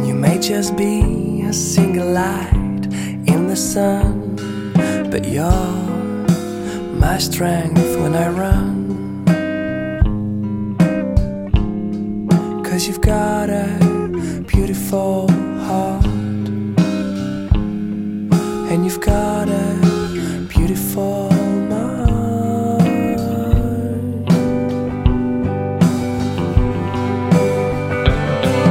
And you may just be a single light in the sun, but you're my strength when I run. 'Cause you've got a beautiful heart, and you've got a beautiful